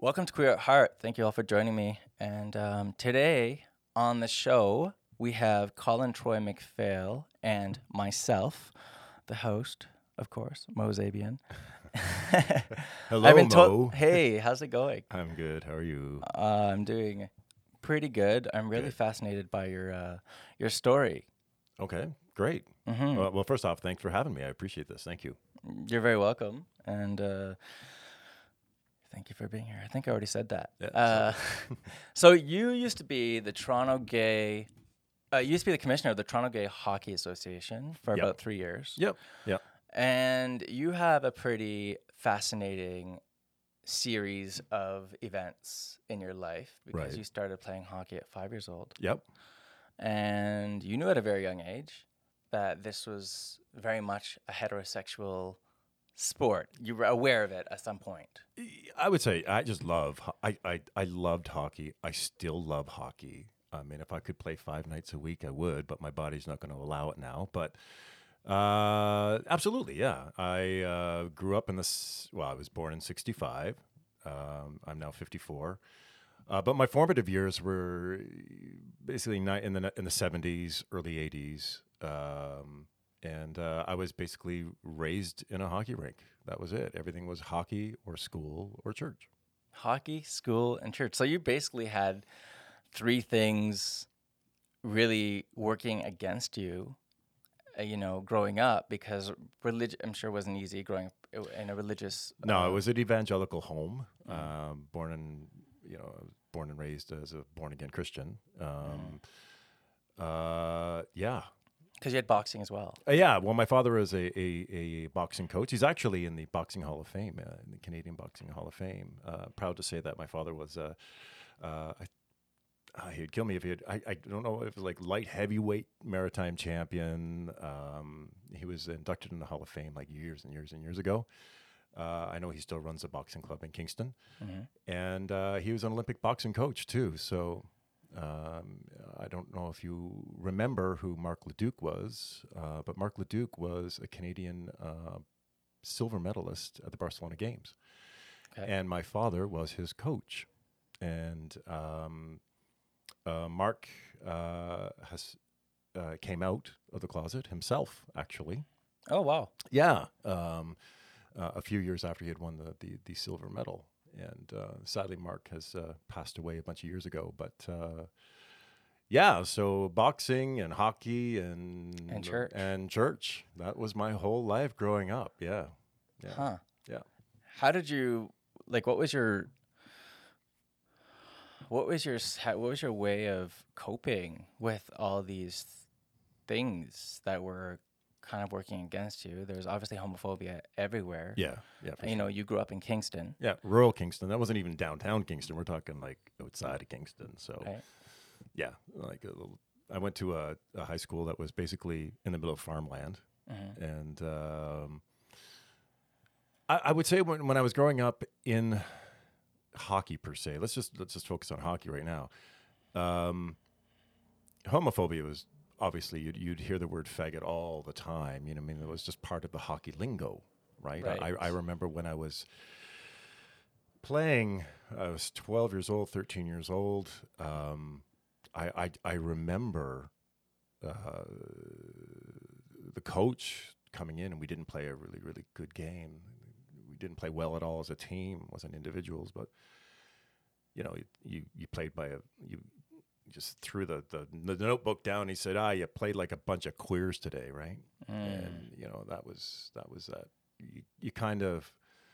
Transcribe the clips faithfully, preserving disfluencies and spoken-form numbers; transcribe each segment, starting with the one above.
Welcome to Queer at Heart. Thank you all for joining me. And um, today on the show, we have Colin Troy McPhail and myself, the host, of course, Mo Zabian. Hello, I've been Mo. told, hey, how's it going? I'm good. How are you? Uh, I'm doing pretty good. I'm really Good. fascinated by your uh, your story. Okay, great. hmm Uh, well, first off, thanks for having me. I appreciate this. Thank you. You're very welcome. And uh, thank you for being here. I think I already said that. Yeah, Uh, so you used to be the Toronto Gay, uh, you used to be the commissioner of the Toronto Gay Hockey Association for Yep. about three years. Yep. Yep. And you have a pretty fascinating series of events in your life because Right. you started playing hockey at five years old. Yep. And you knew at a very young age that this was very much a heterosexual sport. You were aware of it at some point. I would say I just love. ho- I I I loved hockey. I still love hockey. I mean, if I could play five nights a week, I would, but my body's not going to allow it now. But uh, absolutely, yeah. I uh, grew up in this. Well, I was born in sixty-five. Um, I'm now fifty-four. Uh, but my formative years were basically ni- in the in the seventies, early eighties, um, and uh, I was basically raised in a hockey rink. That was it. Everything was hockey or school or church. Hockey, school, and church. So you basically had three things really working against you, uh, you know, growing up because religion, I'm sure, wasn't easy growing up i- in a religious. No, uh, it was an evangelical home. Mm. Um, born in you know, I was born and raised as a born again Christian. Um, uh, yeah, Because you had boxing as well. Uh, yeah, well, my father is a, a, a boxing coach. He's actually in the Boxing Hall of Fame, uh, in the Canadian Boxing Hall of Fame. Uh, proud to say that my father was, uh, uh, I, uh, he'd kill me if he had, I, I don't know if it was like light heavyweight maritime champion. Um, he was inducted in the Hall of Fame like years and years and years ago. Uh, I know he still runs a boxing club in Kingston. hmm And uh, he was an Olympic boxing coach too. So um, I don't know if you remember who Marc Leduc was, uh, but Marc Leduc was a Canadian uh, silver medalist at the Barcelona Games. Okay. And my father was his coach. And um, uh, Mark uh, has uh, came out of the closet himself, actually. Oh, wow. Yeah, um, uh, a few years after he had won the the, the silver medal, and uh, sadly, Mark has uh, passed away a bunch of years ago. But uh, yeah, so boxing and hockey and And church. and church—that was my whole life growing up. Yeah, yeah, Huh. yeah. How did you, like, what was your, what was your, s- how- what was your way of coping with all these things that were kind of working against you? There's obviously homophobia everywhere. Yeah, yeah, for You sure. know, you grew up in Kingston, Yeah, rural Kingston. That wasn't even downtown Kingston. We're talking like outside of Kingston. So right? yeah, like a little, I went to a, a high school that was basically in the middle of farmland, hmm and um, I, I would say when when I was growing up in hockey per se, let's just let's just focus on hockey right now. Um, homophobia was obviously you'd you'd hear the word faggot all the time. You know, I mean, it was just part of the hockey lingo, right? Right. I, I remember when I was playing, I was twelve years old, thirteen years old. Um, I, I, I remember uh, the coach coming in, and we didn't play a really, really good game. We didn't play well at all as a team. It wasn't individuals, but you know, you you, you played by a you just threw the, the the notebook down. He said, "Ah, you played like a bunch of queers today, right?" Mm. And you know, that was that was that. You, you kind of.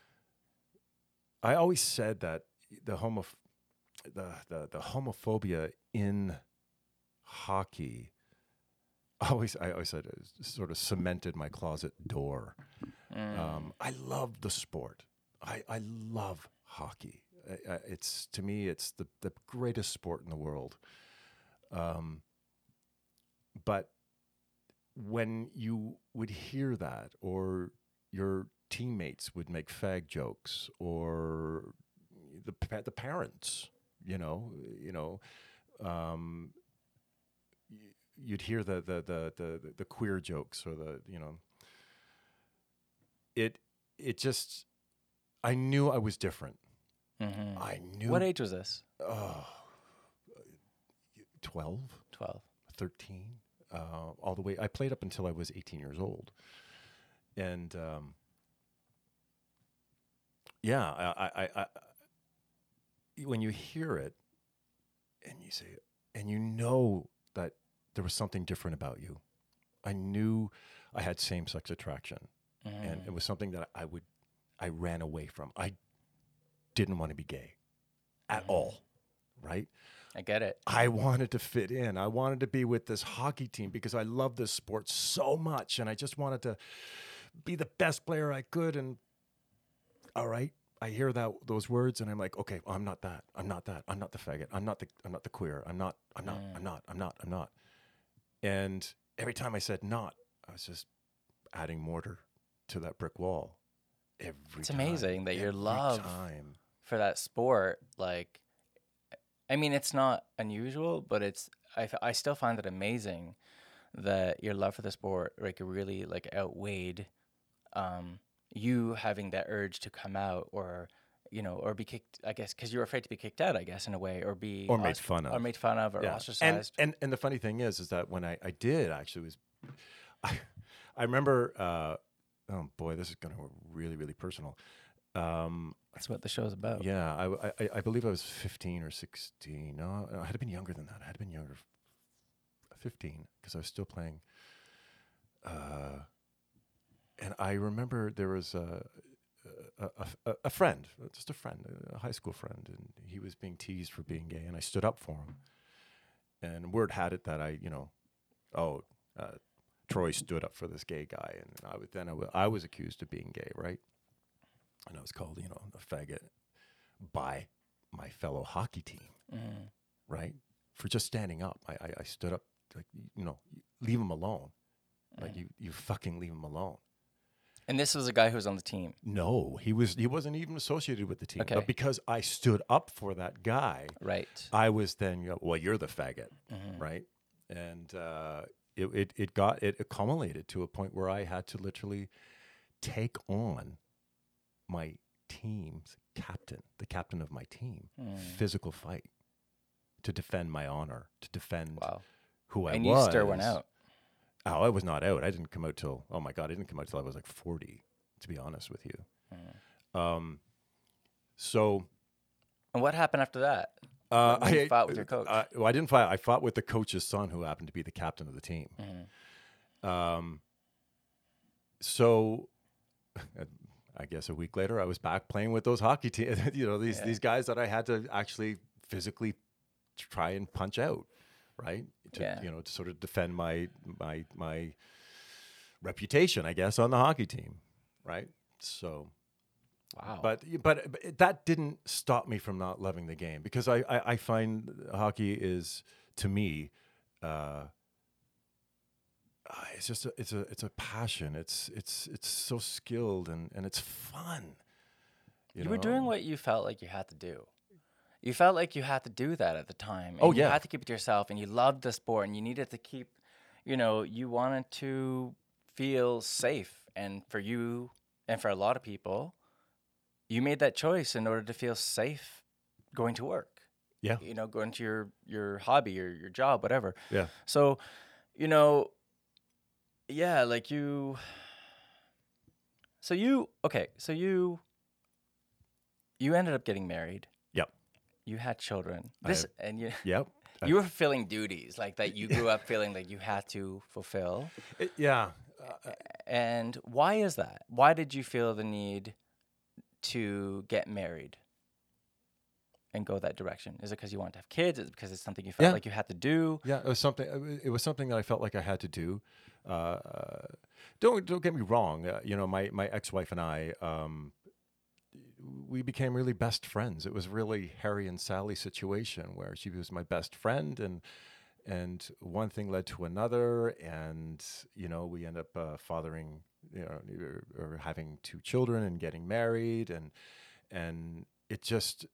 I always said that the homo the, the the homophobia in hockey always I always said it sort of cemented my closet door. Mm. Um, I love the sport. I, I love hockey. I, I, it's to me it's the, the greatest sport in the world. Um, but when you would hear that, or your teammates would make fag jokes, or the pa- the parents, you know, you know, um, y- you'd hear the the, the the the queer jokes, or the you know, it it just I knew I was different. Mm-hmm. I knew. What age was this? Oh, twelve, twelve. thirteen, uh, all the way. I played up until I was eighteen years old. And um, yeah, I, I, I, I, when you hear it and you say, and you know that there was something different about you, I knew I had same-sex attraction. Mm. And it was something that I would, I ran away from. I didn't want to be gay at Mm. all, right? I get it. I wanted to fit in. I wanted to be with this hockey team because I love this sport so much. And I just wanted to be the best player I could. And all right, I hear that those words and I'm like, okay, well, I'm not that. I'm not that. I'm not the faggot. I'm not the I'm not the queer. I'm not, I'm not, Mm. I'm not, I'm not, I'm not. And every time I said not, I was just adding mortar to that brick wall. Every It's time, amazing that your every love time. for that sport, like, I mean, it's not unusual, but it's, I, f- I still find it amazing that your love for the sport, like, really, like, outweighed um, you having that urge to come out or, you know, or be kicked, I guess, because you were afraid to be kicked out, I guess, in a way, or be Or made ost- fun of. or made fun of, or Yeah. And, ostracized. and and the funny thing is, is that when I, I did actually was, I, I remember, uh, oh boy, this is going to really, really personal. Um, That's what the show's about. yeah, I, I, I believe I was fifteen or sixteen. No, I had been younger than that. I had been younger, fifteen, because I was still playing. Uh, and I remember there was a, a, a, a friend, just a friend, a high school friend, and he was being teased for being gay, and I stood up for him. And word had it that I, you know, oh, uh, Troy stood up for this gay guy, and I was, then I, w- I was accused of being gay, right? And I was called, you know, a faggot by my fellow hockey team, Mm. right? For just standing up. I, I, I stood up, like, you know, leave him alone. Like, Mm. you, you fucking leave him alone. And this was a guy who was on the team. No, he was he wasn't even associated with the team. Okay. But because I stood up for that guy, Right. I was then, you know, well, you're the faggot, Mhm. right? And uh, it, it it got it accumulated to a point where I had to literally take on my team's captain, the captain of my team, Mm. physical fight to defend my honor, to defend Wow. who I And was. you still went out. Oh, I was not out. I didn't come out till, oh my God, I didn't come out till I was like forty, to be honest with you. Mm. Um, so And what happened after that? uh, When you I fought with your coach? Uh, well, I didn't fight. I fought with the coach's son, who happened to be the captain of the team. Mhm. Um, so I guess a week later, I was back playing with those hockey teams. You know, these Yeah. these guys that I had to actually physically try and punch out, right? To, Yeah. You know, to sort of defend my my my reputation, I guess, on the hockey team, right? So, Wow. but but, but that didn't stop me from not loving the game, because I I, I find hockey is, to me, uh, uh, it's just a, it's a it's a passion. It's it's it's so skilled and, and it's fun. you You, were know? doing what you felt like you had to do. You felt like you had to do that at the time. Oh, and You yeah. had to keep it to yourself, and you loved the sport, and you needed to keep, you know, you wanted to feel safe. And for you, and for a lot of people, you made that choice in order to feel safe going to work. Yeah. You know, going to your your hobby or your job, whatever. Yeah. So, you know, yeah, like you. So you okay? So you. You ended up getting married. Yep. You had children. I This have- and you. Yep. You were fulfilling duties like that. You grew up feeling like you had to fulfill. It- yeah. Uh, And why is that? Why did you feel the need to get married and go that direction? Is it because you want to have kids? Is it because it's something you felt Yeah. like you had to do? Yeah, it was something. It was something that I felt like I had to do. Uh, don't don't get me wrong. Uh, you know, my my ex-wife and I, um, we became really best friends. It was really Harry and Sally situation where she was my best friend, and and one thing led to another, and you know, we end up uh, fathering, you know, or, or having two children and getting married, and and it just,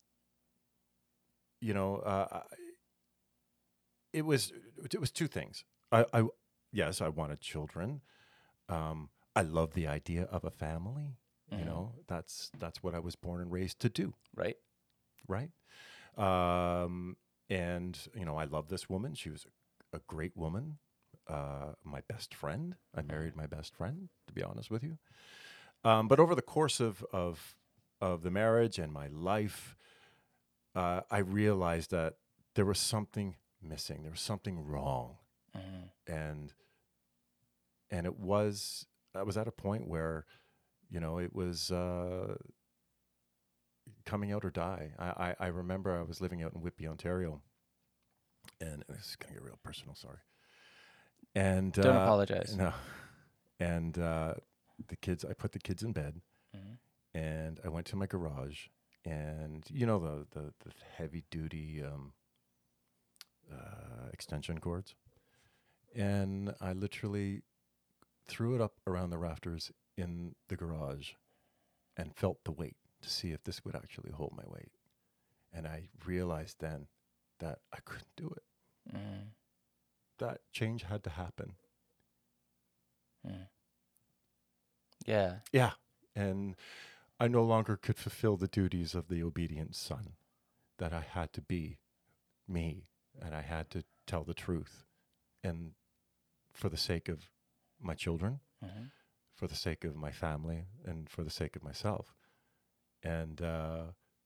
you know. Uh, It was it was two things. I, I yes, I wanted children. Um, I love the idea of a family. You Mhm. know, that's that's what I was born and raised to do, Right? right? Um, and you know, I love this woman. She was a, a great woman, uh, my best friend. I married my best friend, to be honest with you. Um, but over the course of of of the marriage and my life, uh, I realized that there was something missing. There was something wrong, Mhm. and and it was I was at a point where, you know, it was uh, coming out or die. I, I I remember I was living out in Whitby, Ontario, and this is gonna get real personal. Sorry. And Don't uh, apologize. no, and uh, the kids. I put the kids in bed, Mhm. and I went to my garage, and you know the the, the heavy duty um, uh, extension cords, and I literally threw it up around the rafters in the garage, and felt the weight to see if this would actually hold my weight. And I realized then that I couldn't do it. Mhm. That change had to happen. Mhm. Yeah. Yeah, and I no longer could fulfill the duties of the obedient son. That I had to be me, and I had to tell the truth, and for the sake of my children, Mhm. for the sake of my family, and for the sake of myself. And uh,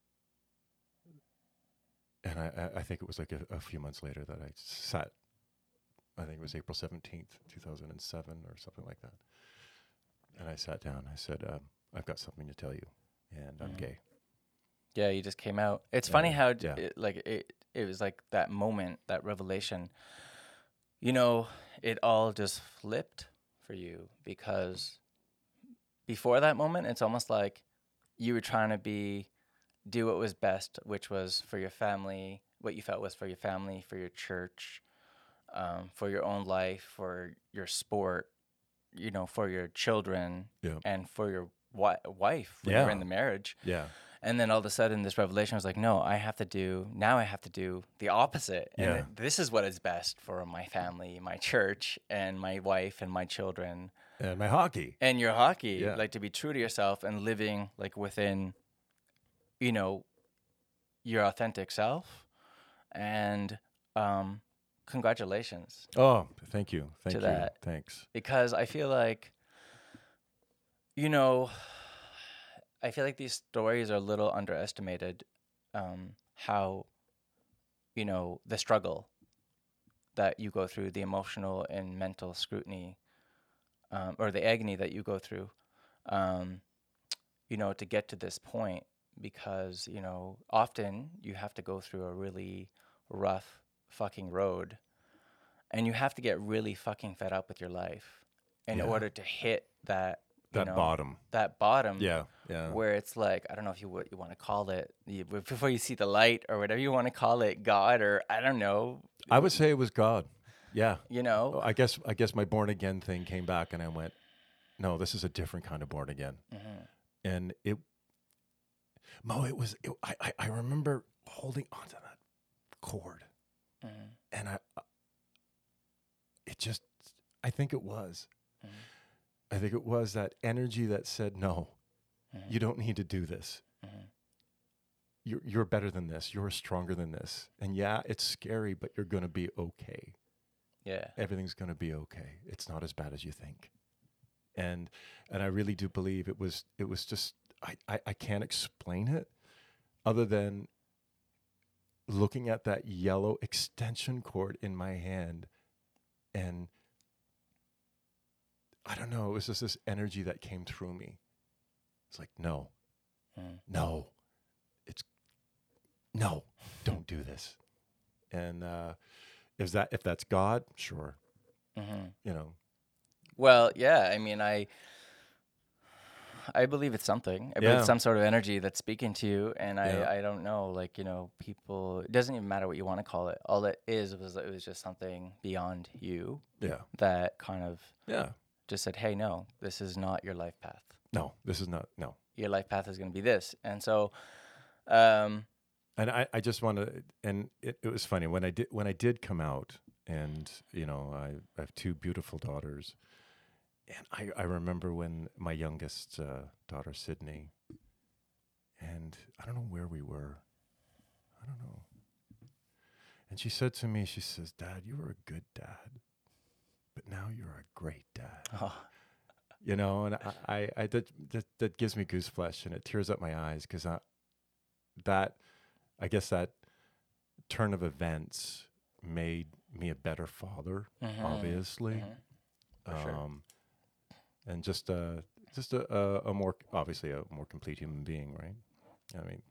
and I, I- I think it was like a, a few months later that I sat. I think it was April seventeenth, two thousand seven, or something like that. And I sat down. I said, um, "I've got something to tell you, and I'm Mhm. gay." Yeah, you just came out. It's And funny uh, how d- yeah, it, like it it was like that moment, that revelation. You know, it all just flipped for you because before that moment, it's almost like you were trying to be do what was best, which was for your family, what you felt was for your family, for your church, um, for your own life, for your sport, you know, for your children, yeah, and for your wi- wife when you're yeah, in the marriage. yeah, And then all of a sudden, this revelation was like, no, I have to do, now I have to do the opposite. And yeah. it, this is what is best for my family, my church, and my wife, and my children, And my hockey. and your hockey. Yeah, Like to be true to yourself and living like within, you know, your authentic self. And um, congratulations oh, thank you. to Thank you. that. Thanks. Because I feel like, you know, I feel like these stories are a little underestimated. Um, how, you know, the struggle that you go through, the emotional and mental scrutiny, um, or the agony that you go through, um, you know, to get to this point. Because, you know, often you have to go through a really rough fucking road, and you have to get really fucking fed up with your life in Yeah. order to hit that, you That know, bottom. that bottom Yeah, yeah. where it's like, I don't know if you what you want to call it, you, before you see the light or whatever you want to call it, God, or I don't know, I would say it was God. Yeah. you know. Oh, I guess I guess my born again thing came back, and I went, no, this is a different kind of born again. Mhm. And it, Mo, it was. It, I, I I remember holding onto that cord, Mhm. and I, it just, I think it was. Mhm. I think it was that energy that said, no, Mhm. you don't need to do this. Mhm. You're you're better than this. You're stronger than this. And yeah, it's scary, but you're gonna be okay. Yeah. Everything's gonna be okay. It's not as bad as you think. And and I really do believe it was it was just I, I, I can't explain it other than looking at that yellow extension cord in my hand, and I don't know, it was just this energy that came through me. It's like, no, Mhm. no, it's no, don't do this. And uh, if that if that's God, sure, Mhm. you know, Well, yeah. I mean, I I believe it's something. I believe it's yeah, some sort of energy that's speaking to you, and yeah, I I don't know. Like, you know, people. It doesn't even matter what you want to call it. All it is was it was just something beyond you yeah, that kind of yeah. just said, "Hey, no, this is not your life path. No, this is not no. Your life path is going to be this." And so, um, And I, I just want to, and it, it was funny when I did when I did come out, and you know, I, I have two beautiful daughters, and I, I remember when my youngest uh, daughter, Sydney, and I don't know where we were. I don't know. And she said to me, she says, Dad, you were a good dad, but now you're a great dad. Oh, You know, and I, I, I that, that, that gives me gooseflesh and it tears up my eyes because that, I guess that turn of events made me a better father, mhm, obviously. mhm, for sure. Um, and just uh just a, a, a more obviously a more complete human being, right? I mean,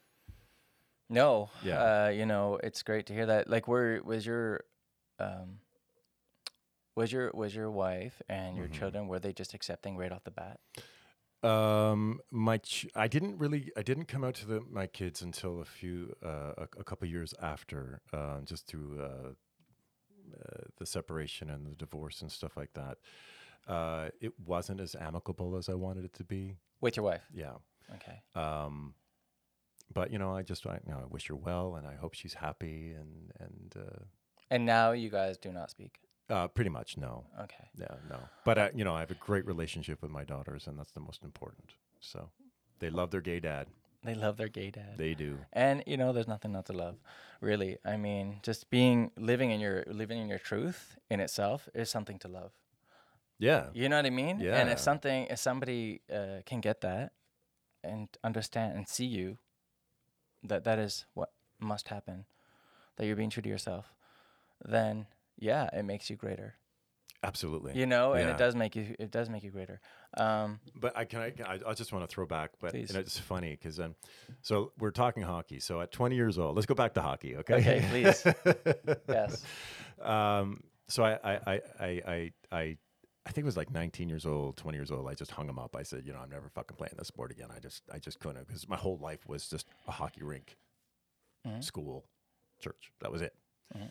No, yeah. uh, you know, it's great to hear that. Like, where was your, um, was your was your wife and your hmm children, were they just accepting right off the bat? Um, my ch- I didn't really I didn't come out to the my kids until a few uh, a, a couple years after, uh, just through uh, uh, the separation and the divorce and stuff like that. Uh, it wasn't as amicable as I wanted it to be. With your wife? Yeah. Okay. Um, but you know, I just I, you know I wish her well, and I hope she's happy, and and uh, And now you guys do not speak. uh, pretty much no. Okay. Yeah, no. But I, you know, I have a great relationship with my daughters, and that's the most important. So they love their gay dad. They love their gay dad. They do. And you know, there's nothing not to love, really. I mean, just being living in your living in your truth in itself is something to love. Yeah. You know what I mean? And Yeah. if something, if somebody uh, can get that and understand and see you, that that is what must happen. That you're being true to yourself, then yeah, it makes you greater. Absolutely. You know, and Yeah. it does make you it does make you greater. Um, But I can I, I I just want to throw back, but Please. and it's funny because um, so we're talking hockey. So at twenty years old, let's go back to hockey, okay? Okay, please. Yes. Um. So I I I I I. I I think it was like nineteen years old, twenty years old. I just hung him up. I said, you know, I'm never fucking playing this sport again. I just, I just couldn't because my whole life was just a hockey rink, Mhm. school, church. That was it. Mhm.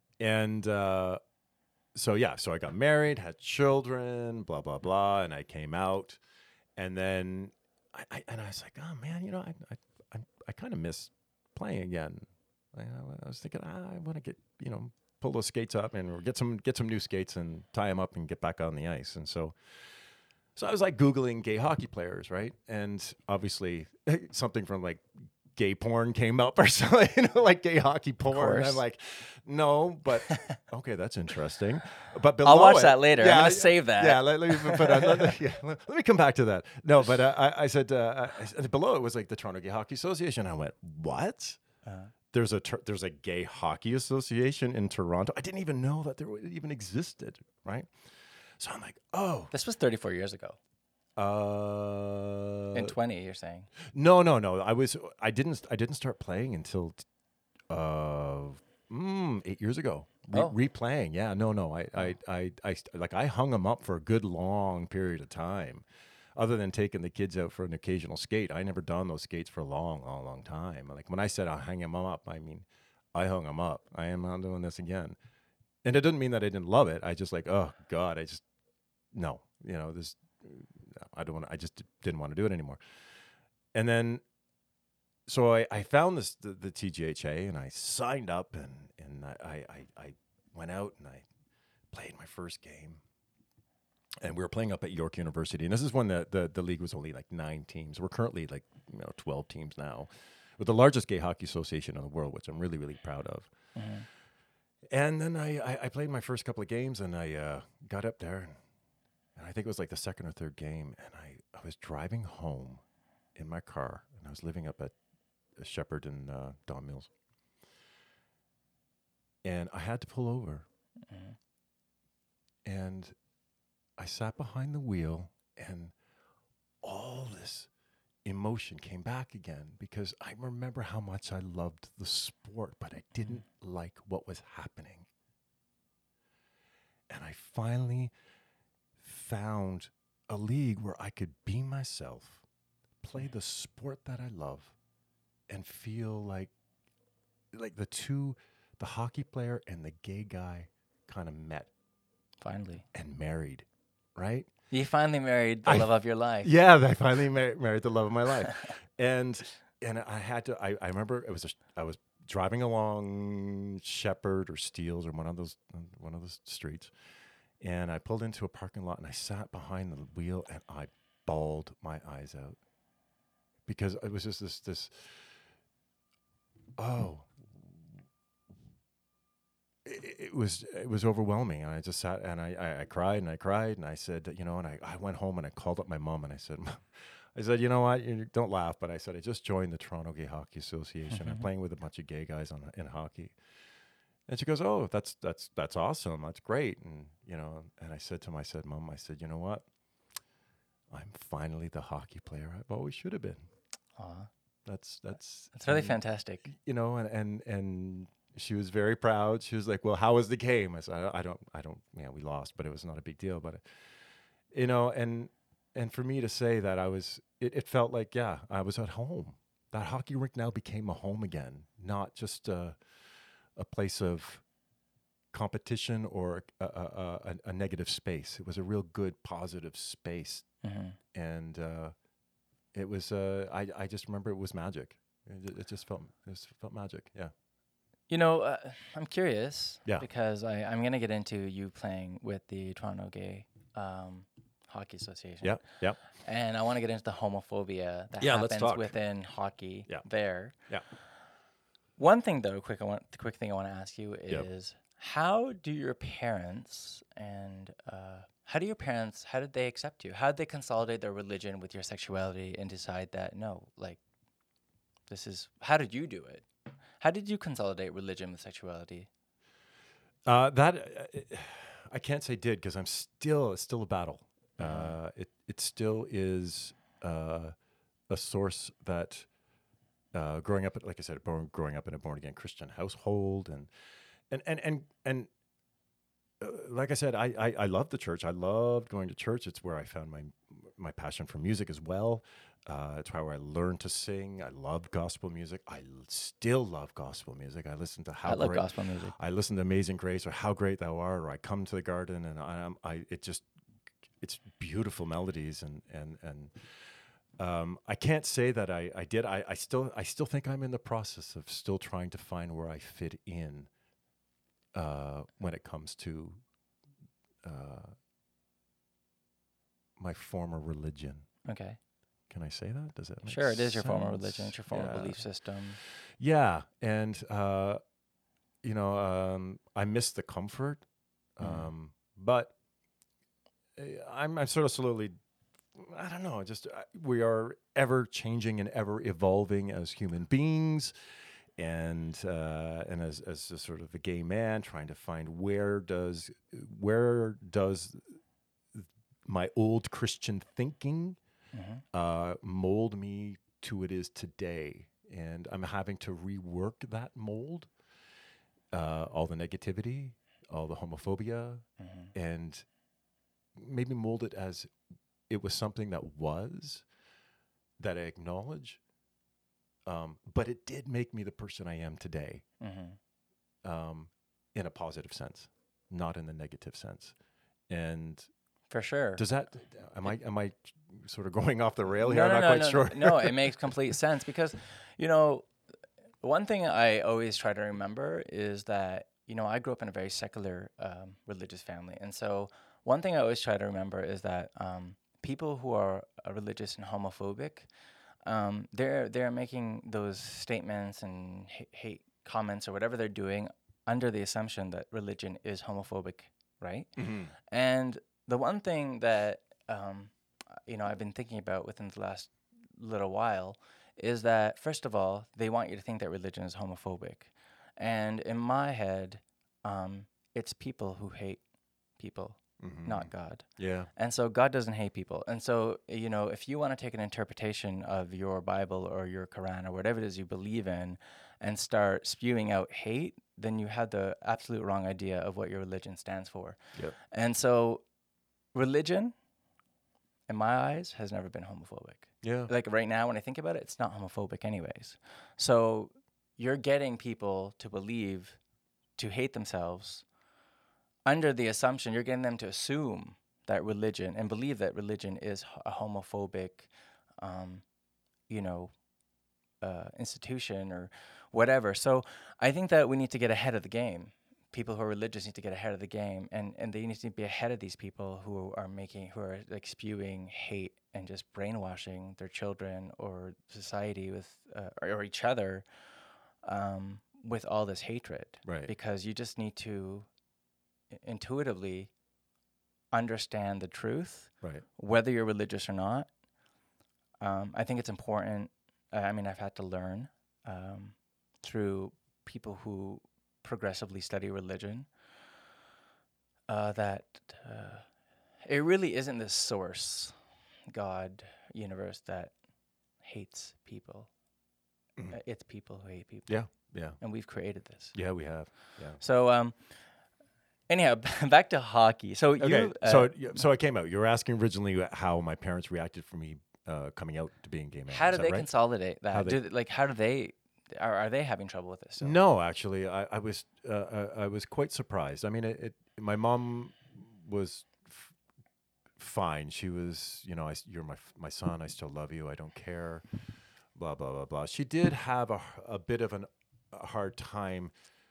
And uh, so yeah, so I got married, had children, blah blah blah, and I came out, and then I, I and I was like, oh man, you know, I I I, I kind of miss playing again. I, I was thinking, ah, I want to get, you know, pull those skates up and get some get some new skates and tie them up and get back on the ice. And so, so I was like Googling gay hockey players, right? And obviously, something from like gay porn came up or something, you know, like gay hockey porn. And I'm course. like, no, but okay, that's interesting. But below I'll watch it- that later. I'm gonna save that. Yeah, let, let me put on, let, let- yeah, let- let me come back to that. No, but uh, I, I said uh, I said below it was like the Toronto Gay Hockey Association. I went, what? Uh, There's a ter- there's a gay hockey association in Toronto. I didn't even know that there w- even existed, right? So I'm like, oh, this was thirty-four years ago. uh, In twenty, you're saying? no, no, no. I was I didn't I didn't start playing until t- uh mm, eight years ago. Re- Oh. replaying, yeah, no, no. I, I, I, I, st- like I hung them up for a good long period of time. Other than taking the kids out for an occasional skate, I never done those skates for a long, long, long time. Like when I said I hang them up, I mean, I hung them up. I am not doing this again. And it didn't mean that I didn't love it. I just like, oh God, I just no, you know, this. I don't want. I just didn't want to do it anymore. And then, so I, I found this the, the T G H A and I signed up and and I, I I went out and I played my first game. And we were playing up at York University. And this is when the, the, the league was only like nine teams. We're currently like, you know, twelve teams now. With the largest gay hockey association in the world, which I'm really, really proud of. Mhm. And then I, I, I played my first couple of games and I uh, got up there. And, and I think it was like the second or third game. And I, I was driving home in my car. And I was living up at Shepherd and uh, Don Mills. And I had to pull over. Mhm. And I sat behind the wheel and all this emotion came back again because I remember how much I loved the sport, but I didn't like what was happening. And I finally found a league where I could be myself, play the sport that I love, and feel like like the two, the hockey player and the gay guy kind of met Finally. and married, right? You finally married the I- love of your life. Yeah, I finally mar- married the love of my life, and and I had to. I, I remember it was a, I was driving along Shepherd or Steeles or one of those one of those streets, And I pulled into a parking lot and I sat behind the wheel and I bawled my eyes out because it was just this, this, oh, it, it was, it was overwhelming. And I just sat and I, I, I cried and I cried and I said, you know, and I, I went home and I called up my mom and I said, I said, you know what, you don't laugh, but I said, I just joined the Toronto Gay Hockey Association. I'm playing with a bunch of gay guys on in hockey. And she goes, oh, that's, that's, that's awesome. That's great. And, you know, and I said to him, I said, Mom, I said, you know what? I'm finally the hockey player I've always should have been. Aw. That's, that's, That's really and, fantastic. you know, and, and, and she was very proud. She was like, well, how was the game? I said, I, I don't, I don't, yeah, we lost, but it was not a big deal. But, you know, and, and for me to say that I was, it, it felt like, yeah, I was at home. That hockey rink now became a home again, not just a, a place of competition or a, a, a, a negative space. It was a real good, positive space. Mm-hmm. And uh, it was, uh, I, I just remember it was magic. It, it just felt, it just felt magic. Yeah. You know, uh, I'm curious Yeah. because I, I'm going to get into you playing with the Toronto Gay um, Hockey Association. Yeah. Yeah. And I want to get into the homophobia that Yeah, let's happens talk. within hockey Yeah. there. Yeah. One thing, though, quick, I want the quick thing I want to ask you Yep. is how do your parents and uh, how do your parents how did they accept you? How did they consolidate their religion with your sexuality and decide that no, like this is how did you do it? How did you consolidate religion with sexuality? Uh, that uh, I can't say did because I'm still it's still a battle. Uh, it it still is uh, a source that uh, growing up, like I said, born, growing up in a born again Christian household, and and and and and uh, like I said, I, I I love the church. I loved going to church. It's where I found my my passion for music as well. Uh, it's where I learned to sing. I loved gospel music. I l- still love gospel music. I listen to how I love great gospel music. I listen to Amazing Grace or How Great Thou Art, or I come to the garden and I am I it just it's beautiful melodies and and and um, I can't say that I, I did. I, I still I still think I'm in the process of still trying to find where I fit in uh, when it comes to uh, my former religion. Okay. Can I say that? Does that make Sure, it is your former sense? religion, it's your former Yeah. belief system. Yeah, and uh, you know, um, I miss the comfort, um, Mhm. but uh, I'm I'm sort of slowly. I don't know. Just uh, we are ever changing and ever evolving as human beings, and uh, and as as a sort of a gay man trying to find where does where does my old Christian thinking Mhm. uh, mold me to it is today, and I'm having to rework that mold, uh, all the negativity, all the homophobia, Mhm. and maybe mold it as it was something that was that I acknowledge, um, but it did make me the person I am today, Mhm. um, in a positive sense, not in the negative sense. And For sure. does that? Am I am I sort of going off the rail here? No, I'm no, not no, quite no, sure. no, no. It makes complete sense because, you know, one thing I always try to remember is that, you know, I grew up in a very secular um, religious family. And so one thing I always try to remember is that um, people who are uh, religious and homophobic, um, they're they're making those statements and hate, hate comments or whatever they're doing under the assumption that religion is homophobic, right? Mm-hmm. And the one thing that um, you know I've been thinking about within the last little while is that first of all they want you to think that religion is homophobic, and in my head, um, it's people who hate people, Mm-hmm. not God. Yeah. And so God doesn't hate people. And so, you know, if you want to take an interpretation of your Bible or your Quran or whatever it is you believe in and start spewing out hate, then you had the absolute wrong idea of what your religion stands for. Yep. And so, religion, in my eyes, has never been homophobic. Yeah. Like right now, when I think about it, it's not homophobic, anyways. So, you're getting people to believe, to hate themselves under the assumption, you're getting them to assume that religion and believe that religion is h- a homophobic, um, you know, uh, institution or whatever. So I think that we need to get ahead of the game people who are religious need to get ahead of the game, and and they need to be ahead of these people who are making who are like spewing hate and just brainwashing their children or society with uh, or, or each other um, with all this hatred. Right. Because you just need to i- intuitively understand the truth, Right. whether you're religious or not. Um, I think it's important. uh, I mean, I've had to learn um, through people who progressively study religion uh, that uh, it really isn't this source, God, universe that hates people. Mhm. Uh, it's people who hate people. Yeah. Yeah. And we've created this. Yeah. We have. Yeah. So, um, anyhow, back to hockey. So Okay. you, uh, so yeah, so I came out. You were asking originally how my parents reacted for me uh, coming out to being gay man. how Is do that they right? consolidate that? How they- do they, like, how do they, are, are they having trouble with this? still? No, actually, I, I was uh, uh, I was quite surprised. I mean, it, it my mom was f- fine. She was, you know, I, s- you're my f- my son. I still love you. I don't care. Blah blah blah blah. She did have a, h- a bit of an, a hard time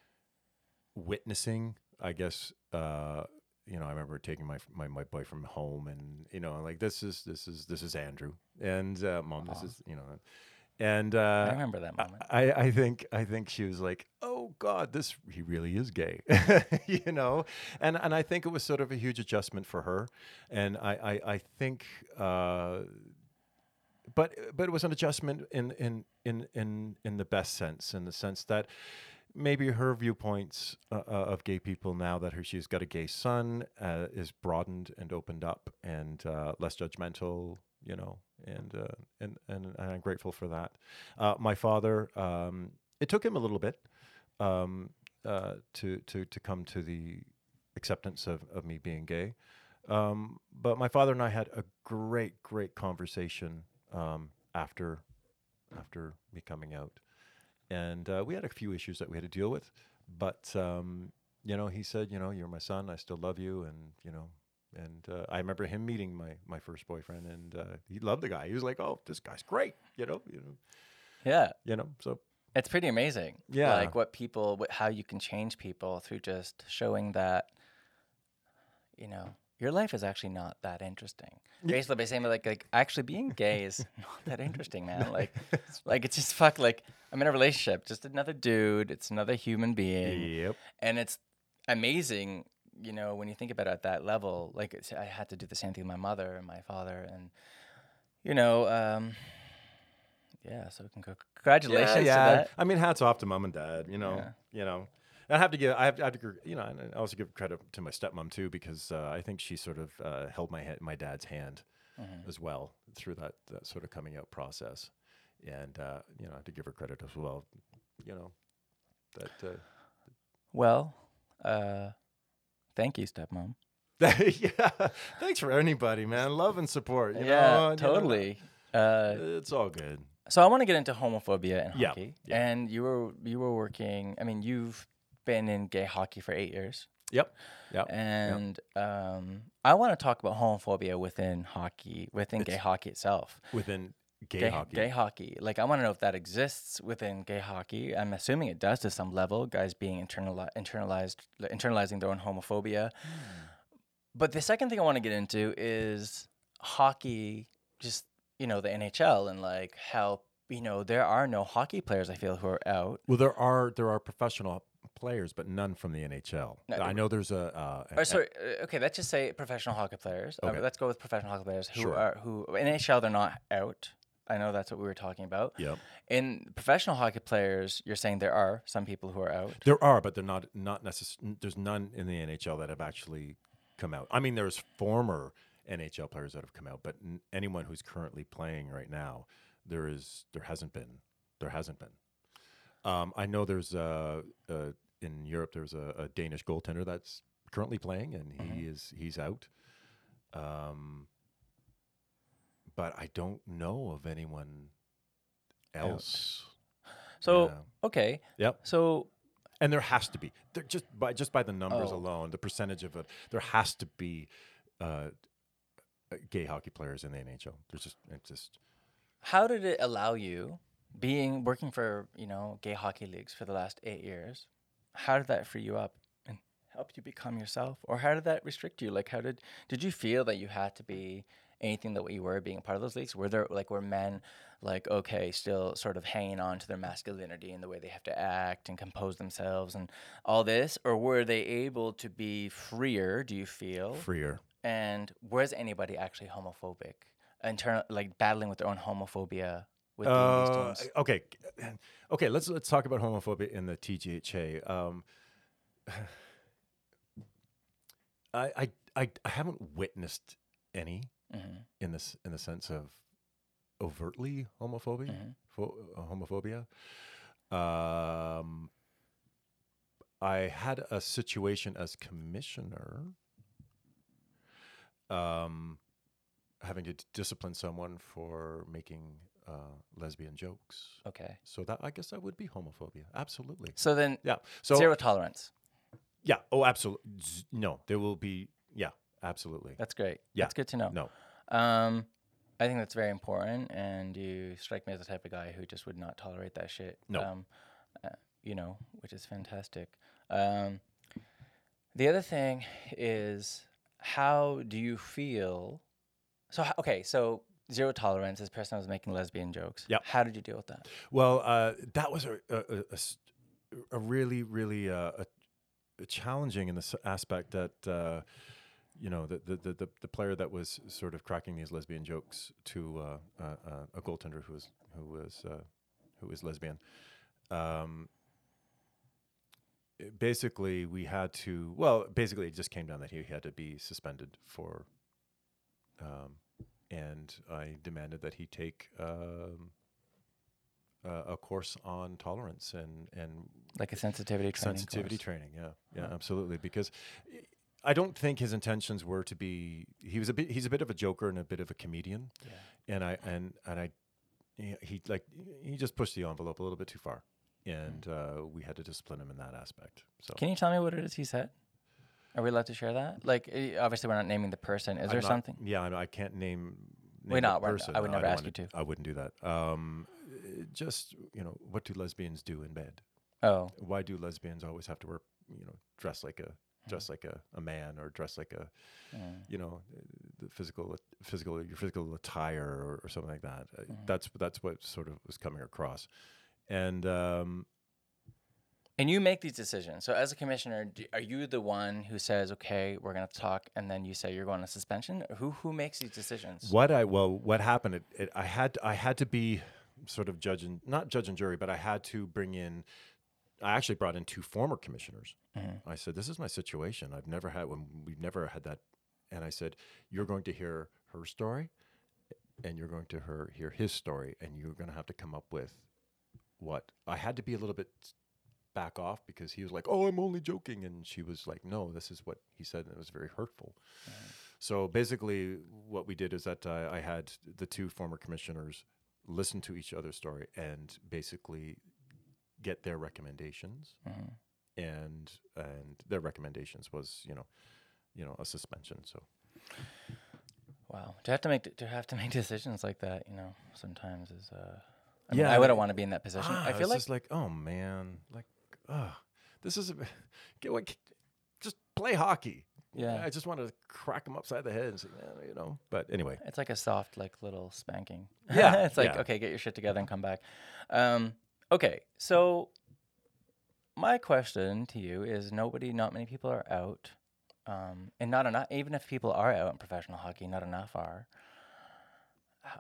witnessing, I guess. Uh, you know, I remember taking my, my my boyfriend home, and you know, like this is this is this is Andrew, and uh, mom, this Aw. is you know. And I uh, remember that I, moment. I I think I think she was like, "Oh God, this he really is gay," you know, and and I think it was sort of a huge adjustment for her, and I I, I think, uh, but but it was an adjustment in in in in in the best sense, in the sense that maybe her viewpoints uh, uh, of gay people now that her she's got a gay son uh, is broadened and opened up and uh, less judgmental, you know, and uh, and, and and I'm grateful for that. Uh, my father, um, it took him a little bit um, uh, to to to come to the acceptance of of me being gay, um, but my father and I had a great great conversation um, after after me coming out, and uh, we had a few issues that we had to deal with, but um, you know, he said, you know, you're my son, I still love you, and you know, and uh, I remember him meeting my my first boyfriend, and uh, he loved the guy. He was like, oh, this guy's great, you know, you know, Yeah. you know. So It's pretty amazing. Yeah. Like what people, wh- how you can change people through just showing that, you know, your life is actually not that interesting. Basically, by saying like, like actually being gay is not that interesting, man. Like, like it's just fuck. Like I'm in a relationship, just another dude. It's another human being, yep, and it's amazing. You know, when you think about it at that level, like it's, I had to do the same thing with my mother and my father, and you know, um, yeah. So con- congratulations yeah, to yeah. that. I mean, hats off to mom and dad. You know, Yeah. you know. I have to give, I have, I have to, gr- you know, and I also give credit to my stepmom too, because uh, I think she sort of uh, held my ha- my dad's hand Mhm. as well through that, that sort of coming out process, and uh, you know, I have to give her credit as well. You know, that. Uh, Well, uh, thank you, stepmom. yeah, thanks for anybody, man. Love and support. You yeah, know, you know, totally. Uh, it's all good. so I want to get into homophobia in Yeah, hockey, yeah. and you were you were working. I mean, you've been in gay hockey for eight years, Yep, yep. and um, I want to talk about homophobia within hockey, within gay It's- hockey itself. Within gay, Gay hockey, gay hockey. Like I want to know if that exists within gay hockey. I'm assuming it does to some level. Guys being internali- internalized, internalizing their own homophobia. But the second thing I want to get into is hockey, just, you know, the N H L and like how, you know, there are no hockey players I feel who are out. Well, there are there are professional players, but none from the N H L. No, I know there's a. Uh, Or a- sorry, uh, okay, let's just say professional hockey players. Uh, Okay. let's go with professional hockey players who Sure. are who in N H L they're not out. I know that's what we were talking about. Yep. In professional hockey players, you're saying there are some people who are out. There are, but they're not not necessarily. There's none in the N H L that have actually come out. I mean, there's former N H L players that have come out, but n- anyone who's currently playing right now, there is there hasn't been there hasn't been. Um, I know there's a, a in Europe there's a, a Danish goaltender that's currently playing, and he Mhm. is he's out. Um, but I don't know of anyone else. So, Yeah. okay. Yep. So, And there has to be. There just by just by the numbers Oh. alone, the percentage of it, there has to be uh, gay hockey players in the N H L. There's just it's just how did it allow you being working for, you know, gay hockey leagues for the last eight years? How did that free you up in helped you become yourself, or how did that restrict you? Like, how did did you feel that you had to be anything that you were being a part of those leagues? Were there like were men like okay, still sort of hanging on to their masculinity and the way they have to act and compose themselves and all this, or were they able to be freer? Do you feel? Freer. And was anybody actually homophobic, in turn, like battling with their own homophobia with being Uh, these teams? okay, okay. Let's let's talk about homophobia in the T G H A. Um, I, I I I haven't witnessed any Mm-hmm. in this in the sense of overtly homophobia. Mm-hmm. Pho- uh, homophobia. Um, I had a situation as commissioner, um, having to d- discipline someone for making uh, lesbian jokes. Okay. So that I guess that would be homophobia. Absolutely. So then, Yeah. So zero tolerance. yeah. Oh, absolutely. No, there will be. Yeah, absolutely. That's great. Yeah. That's good to know. No. Um, I think that's very important, and you strike me as the type of guy who just would not tolerate that shit. No. Um, uh, you know, which is fantastic. Um, the other thing is, how do you feel? So h- okay, so zero tolerance. This person was making lesbian jokes. Yep. How did you deal with that? Well, uh, that was a a, a- a s- a really really uh, a, a challenging in the s- aspect that. Uh, you know, the, the, the, the, the player that was sort of cracking these lesbian jokes to uh, uh, uh, a goaltender who was who was uh, who was lesbian. Um, it- basically, we had to. Well, basically, it just came down that he had to be suspended for. Um, and I demanded that he take um, a, a course on tolerance and and Like a sensitivity training. sensitivity course. training. Yeah, yeah, Huh. absolutely. Because I don't think his intentions were to be. He was a bit. He's a bit of a joker and a bit of a comedian. Yeah. And I and and I, he, he like he just pushed the envelope a little bit too far, and uh, we had to discipline him in that aspect. So Can you tell me what it is he said? Are we allowed to share that? Like, eh, obviously, we're not naming the person. Is I'm there not- something? Yeah, I, I can't name. name We're the not, we're not. person. I would No, never don't ask wanna- you to. I wouldn't do that. Um, uh, just you know, what do lesbians do in bed? Oh, Why do lesbians always have to wear, you know, dress like a dress like a, a man or dress like a, mm, you know, the physical physical your physical attire or, or something like that. Uh, Mhm. That's that's what sort of was coming across, and um, and you make these decisions. So, as a commissioner, d are you the one who says, "Okay, we're going to talk," and then you say you're going on suspension? Or who who makes these decisions? what I well what happened? It, it, I had I had to be sort of judge and not judge and jury, but I had to bring in. I actually brought in two former commissioners. Mhm. I said, "This is my situation. I've never had when we've never had that." And I said, "You're going to hear her story, and you're going to her, hear his story, and you're going to have to come up with what." I had to be a little bit back off because he was like, "Oh, I'm only joking," and she was like, "No, this is what he said," and it was very hurtful. So basically, what we did is that uh, I had the two former commissioners listen to each other's story and basically get their recommendations, Mhm. and and their recommendations was you know, you know a suspension. So Wow, to have to make to have to make decisions like that, you know, sometimes is. Uh, I mean, Yeah, I and wouldn't I- want to be in that position. ah, I feel it's like just like oh man, like ah, this is a, get what just play hockey. Yeah. I just want to crack them upside the head and say, yeah, you know. But anyway, it's like a soft, like little spanking. Yeah, it's like yeah. okay, get your shit together and come back. Um, okay, so my question to you is: nobody, not many people are out, um, and not enough. Even if people are out in professional hockey, not enough are. How,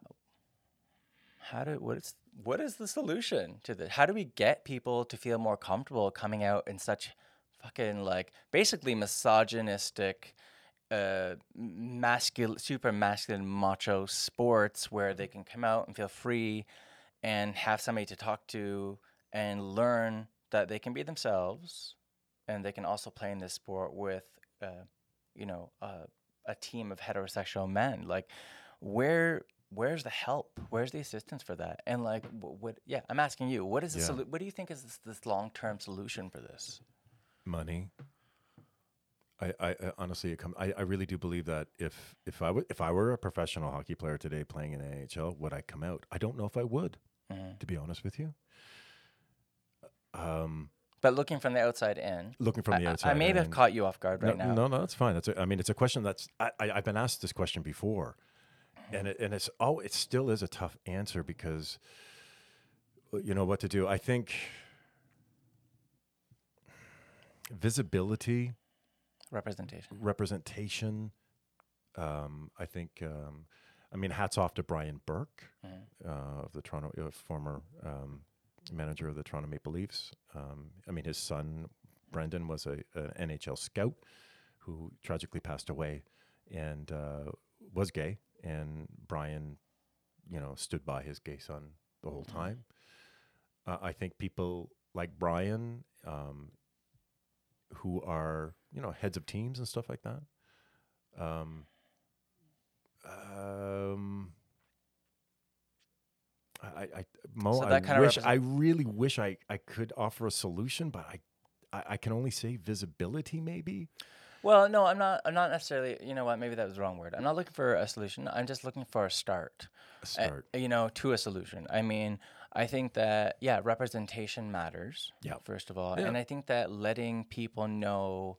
how do what is what is the solution to this? How do we get people to feel more comfortable coming out in such fucking like basically misogynistic, uh, masculine, super masculine, macho sports where they can come out and feel free and have somebody to talk to and learn that they can be themselves and they can also play in this sport with, uh, you know, uh, a team of heterosexual men. Like, where where's the help? Where's the assistance for that? And like, wh- what? Yeah, I'm asking you. What is the Yeah. solu- What do you think is this, this long term solution for this? money. I, I, I honestly, it come, I, I really do believe that if if I w- if I were a professional hockey player today playing in the N H L, would I come out? I don't know if I would, Mhm. to be honest with you. Um, But But looking from the outside in, looking from the I, outside. I may have in. caught you off guard No, right now. no, no, that's fine. That's a, I mean, it's a question that's I, I I've been asked this question before, and it, and it's oh, it still is a tough answer because you know what to do. I think visibility, Representation. representation. Um, I think. Um, I mean, hats off to Brian Burke, Mm-hmm. uh, of the Toronto, uh, former um, manager of the Toronto Maple Leafs. Um, I mean, his son Brendan was a an N H L scout who tragically passed away, and uh, was gay. And Brian, you know, stood by his gay son the whole Mm-hmm. time. Uh, I think people like Brian, um, who are you know heads of teams and stuff like that. Um, um, I, I, Mo, So I that kind of wish, represent- I really wish I, I could offer a solution, but I, I, I can only say visibility, maybe. Well, no, I'm not. I'm not necessarily. You know what? Maybe that was the wrong word. I'm not looking for a solution. I'm just looking for a start. A start. Uh, you know, to a solution. I mean, I think that yeah, representation matters. Yeah. First of all, Yeah. and I think that letting people know,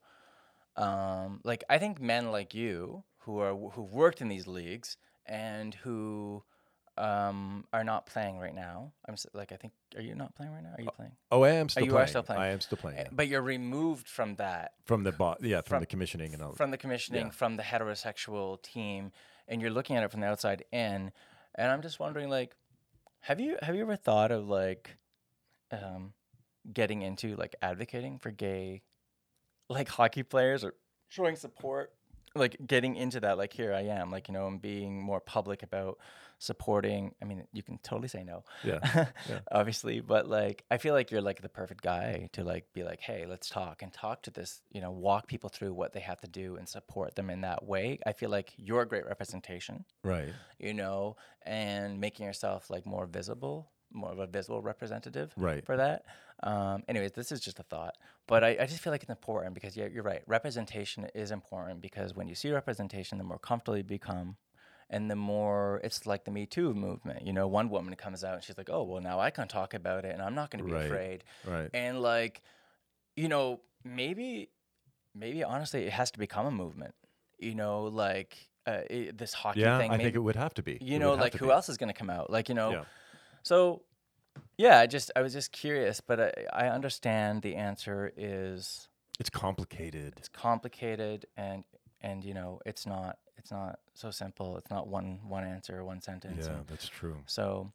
um, like I think men like you who are who've worked in these leagues and who um, are not playing right now. I'm s- like I think are you not playing right now? Are you playing? Oh, I am still you are playing. still playing. I am still playing. Uh, Yeah. But you're removed from that From the bo- yeah, from, from- the commissioning and all. from the commissioning, Yeah. from the heterosexual team, and you're looking at it from the outside in. And I'm just wondering, like, have you have you ever thought of like, um, getting into like advocating for gay, like hockey players or showing support, like getting into that? Like, here I am, like you know, and being more public about supporting. I mean, you can totally say no, Yeah, yeah. obviously, but like I feel like you're like the perfect guy to like be like, hey, let's talk and talk to this, you know, walk people through what they have to do and support them in that way. I feel like you're a great representation, Right. you know, and making yourself like more visible, more of a visible representative Right. for that. Um, anyways, this is just a thought, but I, I just feel like it's important because yeah, you're right. Representation is important because when you see representation, the more comfortable you become. And the more it's like the Me Too movement, you know, one woman comes out and she's like, oh, well, now I can talk about it and I'm not going to be Right. afraid. Right. And like, you know, maybe, maybe honestly, it has to become a movement, you know, like uh, it, this hockey Yeah, thing. I maybe, think it would have to be. you It know, would have like to who be. else is going to come out? Like, you know, Yeah. so yeah, I just, I was just curious, but I, I understand the answer is It's complicated. it's complicated and, and, you know, it's not, it's not so simple. It's not one, one answer, one sentence. Yeah, and that's true. so,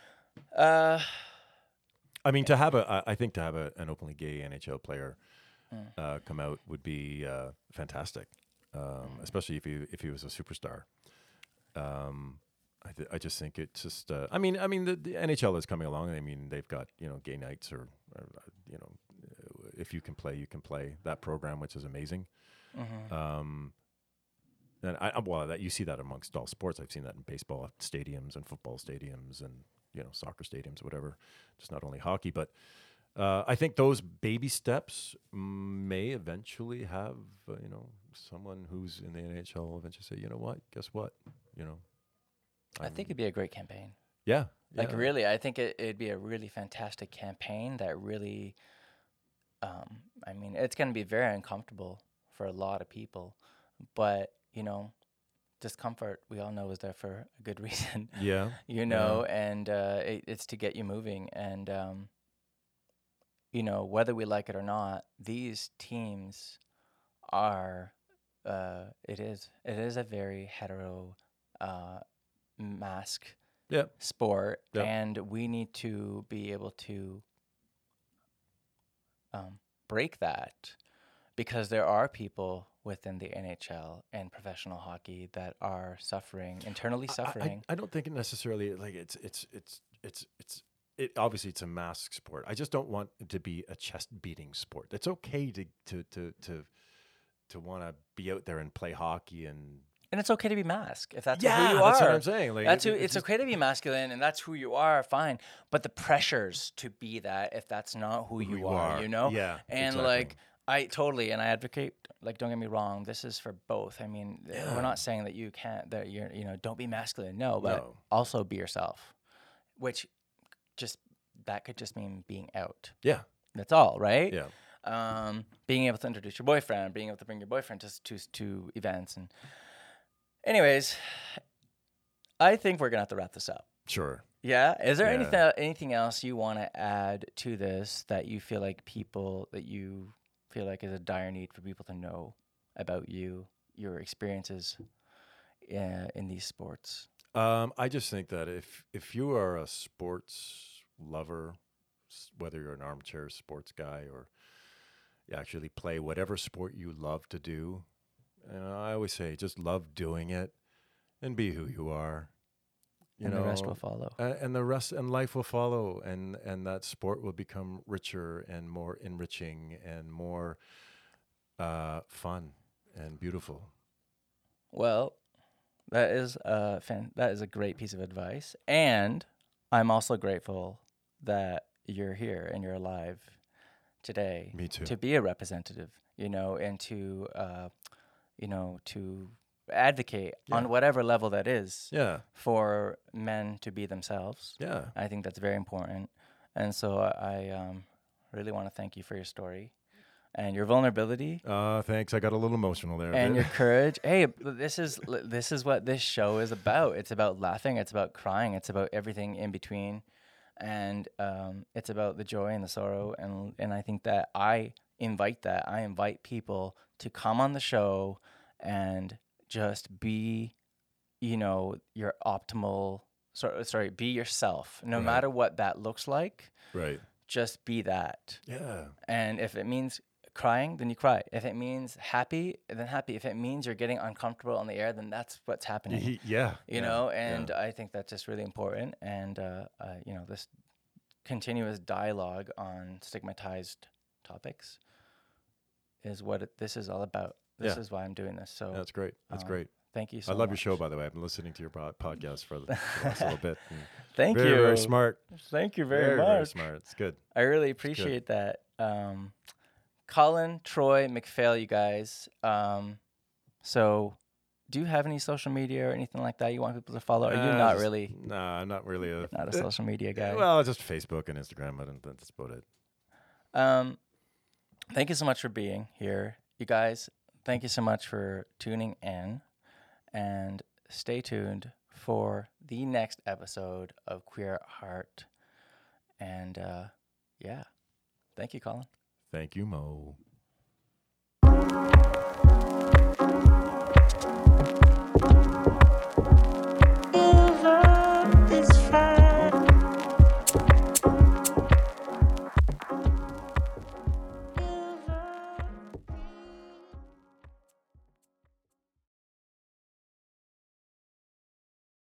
uh, I mean, to have a, I I think to have a, an openly gay N H L player Mm. uh, come out would be uh, fantastic, um, especially if he if he was a superstar. Um, I th- I just think it's just. Uh, I mean, I mean the, the N H L is coming along. I mean, they've got you know gay nights or, or uh, you know, uh, if you can play, you can play that program, which is amazing. mhm. Um, and I I- well, that you see that amongst all sports. I've seen that in baseball stadiums and football stadiums and you know soccer stadiums, whatever. Just not only hockey, but uh, I think those baby steps may eventually have uh, you know someone who's in the N H L eventually say, you know what, guess what, you know. I think it'd be a great campaign. Yeah, Like yeah. really, I think it, it'd be a really fantastic campaign that really, um, I mean, it's going to be very uncomfortable for a lot of people, but you know, discomfort we all know is there for a good reason, Yeah, you know, and uh, it, it's to get you moving, and um, you know, whether we like it or not, these teams are, uh, it is, it is a very hetero, uh, mask yeah, sport, Yeah. and we need to be able to um, break that because there are people within the N H L and professional hockey that are suffering, internally I- I- suffering. I, I don't think it necessarily like it's it's it's it's it's it obviously it's a mask sport. I just don't want it to be a chest beating sport. It's okay to to to to to want to be out there and play hockey and And it's okay to be masked if that's yeah, who you that's are. what I'm saying. Like That's it- who. it's It's just- okay to be masculine, and that's who you are. Fine, but the pressures to be that if that's not who, you, you are, are. you know. Yeah, And exactly. like I totally, and I advocate. Like, don't get me wrong. This is for both. I mean, th- Yeah. we're not saying that you can't. That you're, you know, don't be masculine. No, but No. also be yourself. Which, just that could just mean being out. Yeah, That's all, right? Yeah. Um, being able to introduce your boyfriend, being able to bring your boyfriend to to to events, and anyways, I think we're gonna have to wrap this up. Sure. Yeah. Is there Yeah. anything anything else you want to add to this that you feel like people that you feel like is a dire need for people to know about you, your experiences uh, in these sports? Um, I just think that if if you are a sports lover, s- whether you're an armchair sports guy or you actually play whatever sport you love to do, you know, I always say just love doing it and be who you are. You And know, the rest will follow. a- and the rest and life will follow, and and that sport will become richer and more enriching and more uh, fun and beautiful. Well, that is a fan, that is a great piece of advice, and I'm also grateful that you're here and you're alive today Me too. to be a representative, you know, and to uh, you know to advocate Yeah. on whatever level that is Yeah, for men to be themselves. yeah. I think that's very important, and so I um, really want to thank you for your story and your vulnerability Uh, thanks. I got a little emotional there. a and bit. your courage. Hey, this is this is what this show is about. It's about laughing. It's about crying. It's about everything in between, and um, it's about the joy and the sorrow. And and I think that I invite that. I invite people to come on the show and just be, you know, your optimal. Sorry, sorry, be yourself. No Right. matter what that looks like, Right. just be that. Yeah. And if it means crying, then you cry. If it means happy, then happy. If it means you're getting uncomfortable on the air, then that's what's happening. He- yeah. You yeah, know, yeah. and I think that's just really important. And, uh, uh, you know, this continuous dialogue on stigmatized topics is what it, this is all about. This Yeah. is why I'm doing this. So That's great. That's um, great. thank you so I love much. your show, by the way. I've been listening to your pod- podcast for the for the last little bit. and Thank very, you. Very smart. Thank you very, very, much. very smart. It's good. I really appreciate that. Um, Colin, Troy, McPhail, you guys. Um, so, do you have any social media or anything like that you want people to follow? Are you Uh, not just- really Nah, I'm not really a. not a uh, social media guy? Well, just Facebook and Instagram. I don't. That's about it. Um, thank you so much for being here, you guys. Thank you so much for tuning in, and stay tuned for the next episode of Queer at Heart. And uh, yeah, thank you, Colin. Thank you, Mo.